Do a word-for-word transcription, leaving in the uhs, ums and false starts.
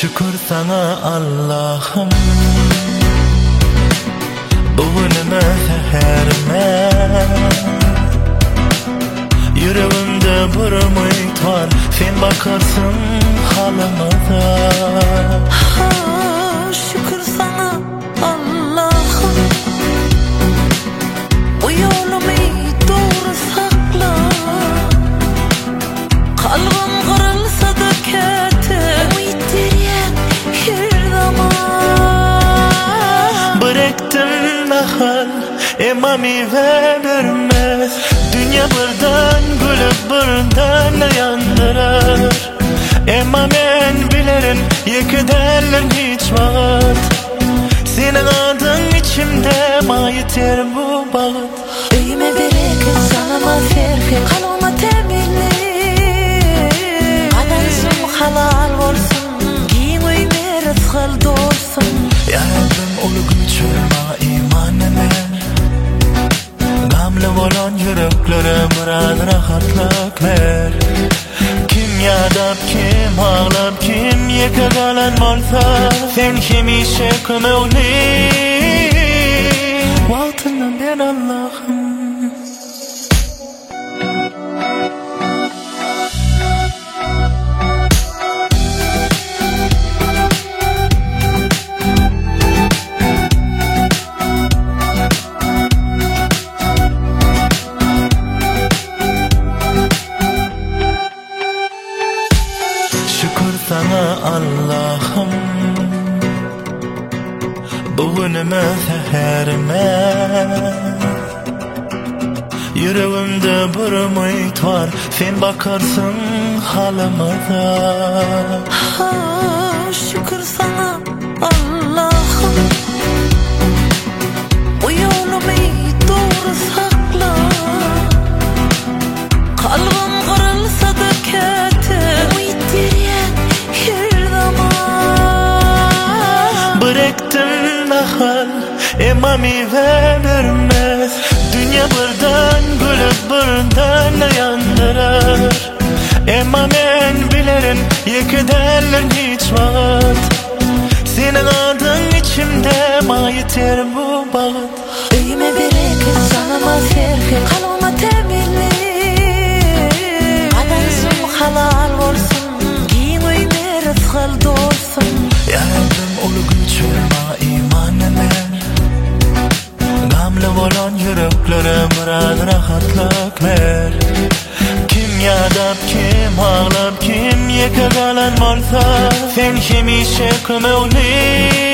Şükür sana Allah'ım, bugünüme seherime. Yüreğimde bir ümit var, sen bakarsın halımıza. Ha, şükür sana Allah'ım, bu yolumu doğru sakla. Kalbim kırılsa da ketim ümidliyim her zaman. Bıraktım nahal, ema meyve vermez. Dünya birden gülüp birden yandırar. Ema men bilerim, yekederlen hiç vaat. Senin adın içimde mayiter bu bağıt. Öğüme bereket, sanama ferket, kalbime temelli. Adalsın halal olsun, giyin öğüme rızkıl dolsun. Ya Rabbim olu güçürme imanını. Gamlı olan yüreklere biraz rahatlık ver. Kim yadap, kim ağlap, kim yekagalan olsa, sen hemişe kömevli. Valtından ben Allah'ım. Şükür sana Allah'ım, bugünüme seherime. Yüreğimde bir ümit var, sen bakarsın halımıza. Ha, şükür sana Allah'ım, bu yolumu doğru sakla. Kalbim kırılsa da ketim ümidliyim her zaman. Bıraktım nahal, ema meyve vermez. Dünya birden gülüp birden yandırar. Ema men bilerim, yekederlen hiç vaat. Senin adın içimde mayiter bu bağıt. Öğüme bereket, sanama ferket, kalbime temelli. Adalsın halal olsun, giyin öğüme rızkıl dolsun. Ya Rabbim olu güçürme imanını. Gamlı olan yüreklere biraz rahatlık ver. Kim yadap, kim ağlap, kim yekagalan olsa, sen hemişe kömevli.